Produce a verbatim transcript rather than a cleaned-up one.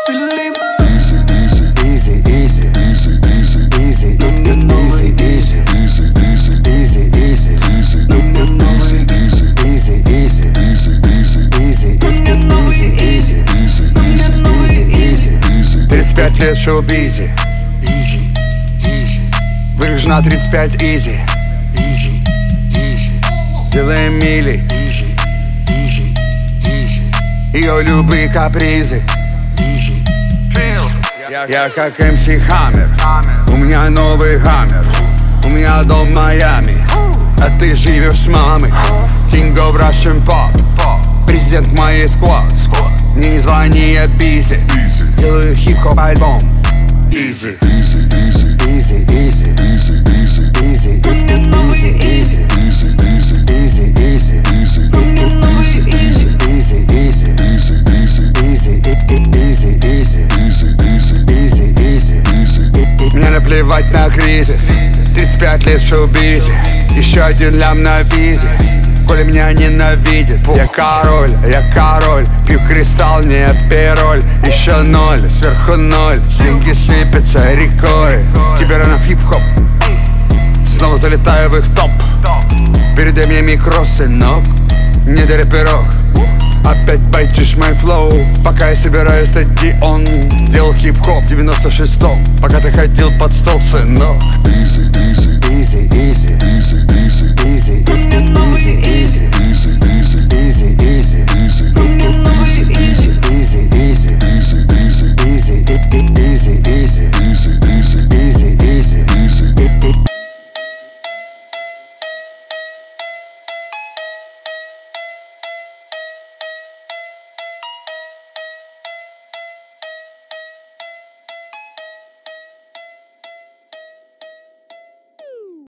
Easy, easy, easy, easy, easy, easy, easy, easy, easy, easy, easy, easy, easy. тридцать пять лет шоу-бизи, выигрыш на тридцать пять изи. Делаем мили, ее любые капризы. Я как эм си Hammer, у меня новый Хаммер, у меня дом в Майами, а ты живешь с мамой. King of Russian Pop, президент моей сквад. Мне не звони, я бизи, делаю хип-хоп альбом. Easy, Easy, easy, easy, easy, easy, easy, easy, easy, easy, easy, easy, мне наплевать на кризис. тридцать пять лет в шоу-бизе, еще один лям на визе. Коля меня ненавидит. Я король, я король, пью кристалл, не апероль. Еще ноль, сверху ноль, деньги сыпятся рекой. Тебе рано в хип-хоп, снова залетаю в их топ. Передай мне микро, сынок, не дари пирог. Опять байтишь мой флоу, пока я собираю стадион. Делал хип-хоп в девяносто шестом, пока ты ходил под стол, сынок. easy, easy, easy, easy, easy,